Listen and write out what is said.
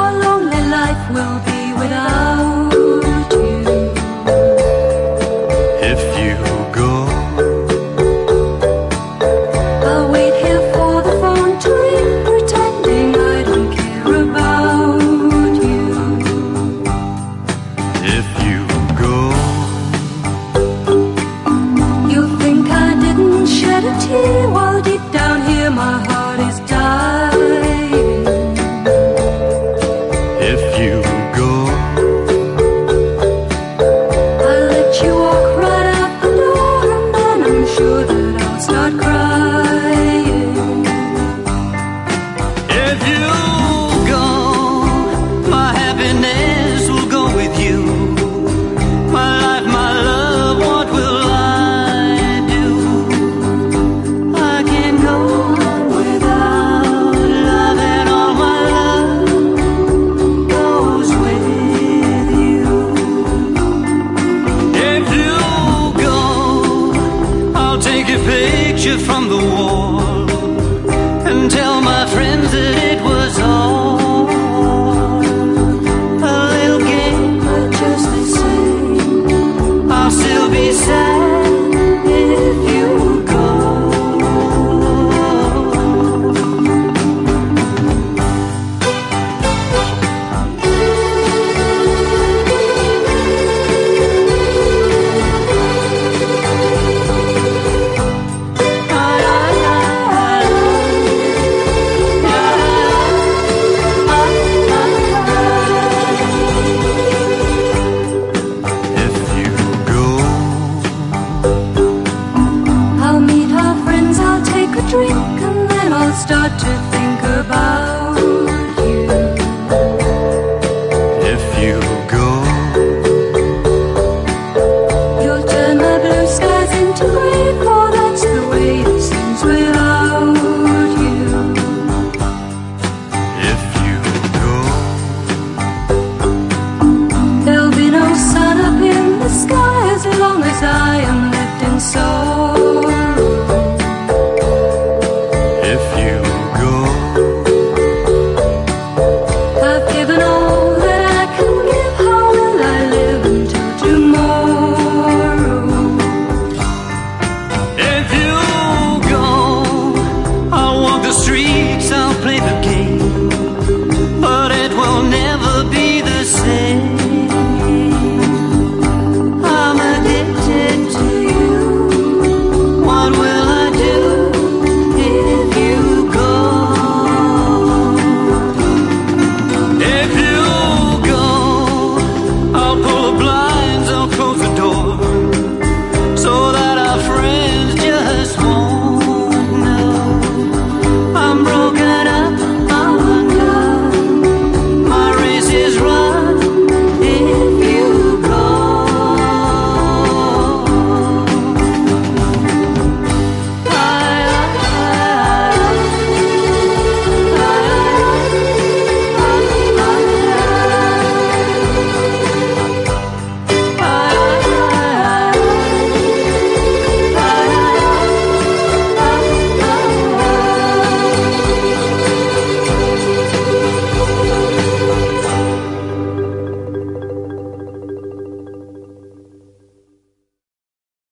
how lonely life will be without you. If you go, I'll wait here for the phone to ring, pretending I don't care about you. if you go, You'll think I didn't shed a tear, while deep down here my heart is dying. if you